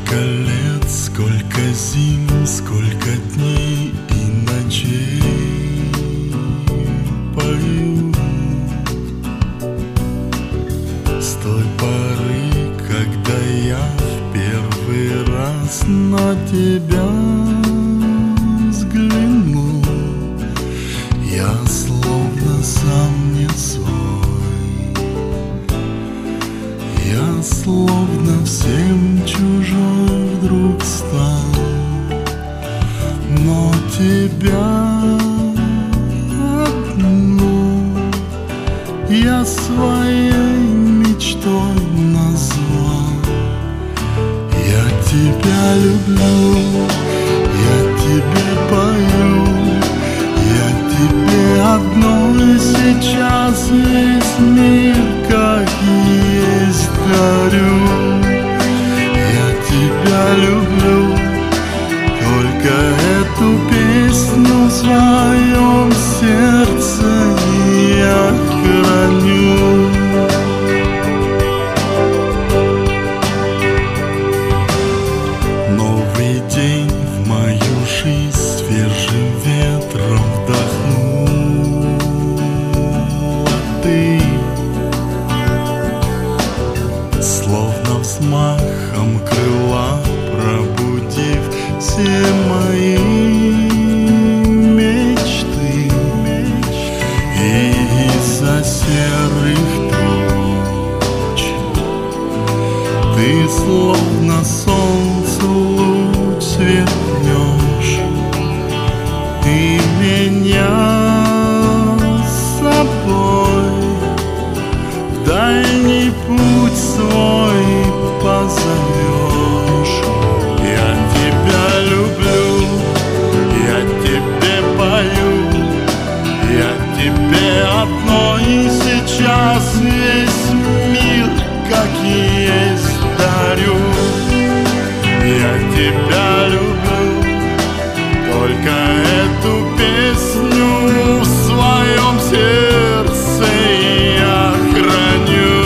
Сколько лет, сколько зим, сколько дней и ночей пою. С той поры, когда я в первый раз на тебя взглянул, я словно сам не свой, я словно всем чужой вдруг стал. Но тебя одну я своей мечтой назвал. Я тебя люблю, я тебе пою, я тебе одной сейчас весь мир как есть дарю. Я тебя люблю, только эту песню в своем сердце я храню. Новый день в мою жизнь свежим ветром вдохнула ты, словно взмахом крыла пробудив все мои мечты. И из-за серых туч ты словно солнцу луч светнешь, ты меня с собой в дальний путь свой позовешь. Я тебя люблю, я тебе пою, я тебе одной и сейчас весь мир как есть дарю. Я тебя люблю, только эту песню в своем сердце я храню.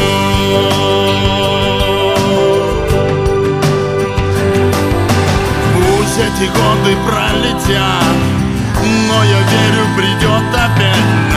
Пусть эти годы пролетят, но я верю, придет опять